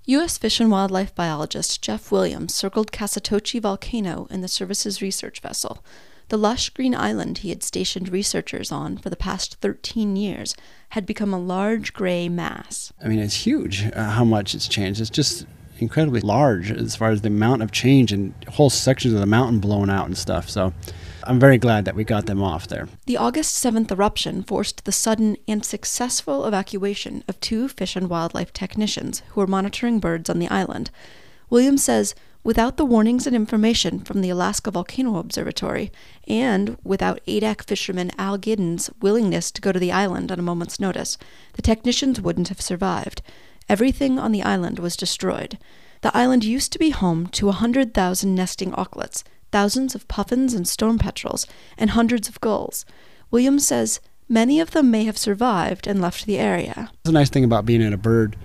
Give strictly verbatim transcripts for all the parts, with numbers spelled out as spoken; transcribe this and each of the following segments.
U S Fish and Wildlife biologist Jeff Williams circled Kasatochi Volcano in the service's research vessel. The lush green island he had stationed researchers on for the past thirteen years had become a large gray mass. I mean, it's huge uh, how much it's changed. It's just incredibly large as far as the amount of change and whole sections of the mountain blown out and stuff. So I'm very glad that we got them off there. The August seventh eruption forced the sudden and successful evacuation of two fish and wildlife technicians who were monitoring birds on the island. Williams says, without the warnings and information from the Alaska Volcano Observatory, and without A D A C fisherman Al Giddens' willingness to go to the island on a moment's notice, the technicians wouldn't have survived. Everything on the island was destroyed. The island used to be home to one hundred thousand nesting auklets, thousands of puffins and storm petrels, and hundreds of gulls. Williams says many of them may have survived and left the area. The nice thing about being in a bird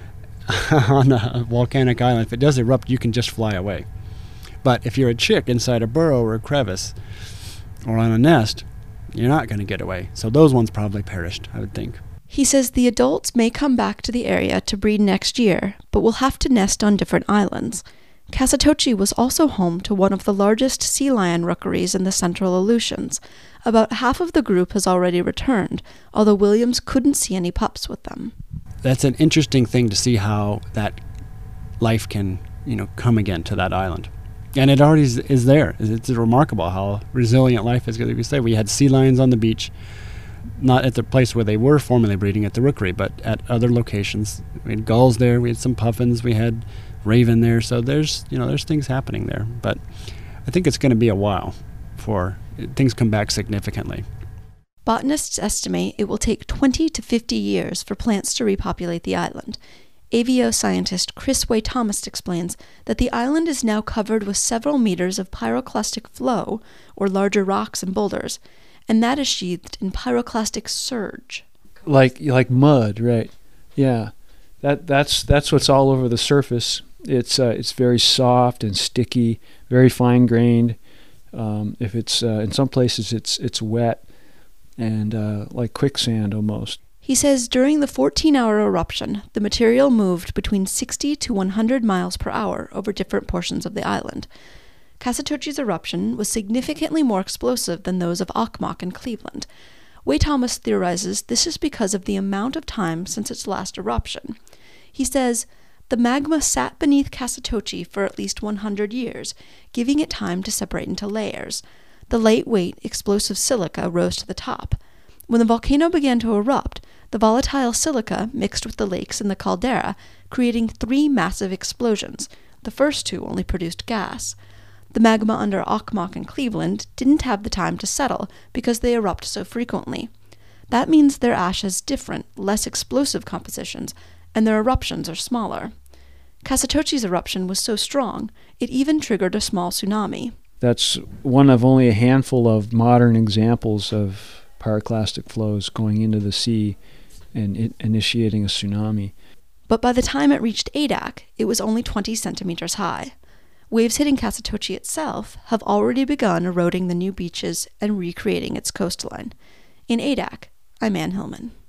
on a volcanic island, if it does erupt, you can just fly away. But if you're a chick inside a burrow or a crevice or on a nest, you're not going to get away. So those ones probably perished, I would think. He says the adults may come back to the area to breed next year, but will have to nest on different islands. Kasatochi was also home to one of the largest sea lion rookeries in the central Aleutians. About half of the group has already returned, although Williams couldn't see any pups with them. That's an interesting thing to see how that life can, you know, come again to that island. And it already is, is there. It's remarkable how resilient life is. Like we say, we had sea lions on the beach, not at the place where they were formerly breeding at the rookery, but at other locations. We had gulls there, we had some puffins, we had raven there. So there's, you know, there's things happening there. But I think it's going to be a while before things come back significantly. Botanists estimate it will take twenty to fifty years for plants to repopulate the island. A V O scientist Chris Way-Thomas explains that the island is now covered with several meters of pyroclastic flow, or larger rocks and boulders, and that is sheathed in pyroclastic surge. Like like mud, right? Yeah, that that's that's what's all over the surface. It's uh, it's very soft and sticky, very fine grained. Um, if it's uh, in some places it's it's wet and uh, like quicksand almost. He says during the fourteen-hour eruption, the material moved between sixty to one hundred miles per hour over different portions of the island. Kasatochi's eruption was significantly more explosive than those of Okmok and Cleveland. Way-Thomas theorizes this is because of the amount of time since its last eruption. He says, the magma sat beneath Kasatochi for at least one hundred years, giving it time to separate into layers. The lightweight, explosive silica rose to the top. When the volcano began to erupt, the volatile silica mixed with the lakes in the caldera, creating three massive explosions. The first two only produced gas. The magma under Okmok and Cleveland didn't have the time to settle because they erupt so frequently. That means their ash has different, less explosive compositions, and their eruptions are smaller. Kasatochi's eruption was so strong, it even triggered a small tsunami. That's one of only a handful of modern examples of pyroclastic flows going into the sea and it initiating a tsunami. But by the time it reached A D A C, it was only twenty centimeters high. Waves hitting Kasatochi itself have already begun eroding the new beaches and recreating its coastline. In A D A C, I'm Ann Hillman.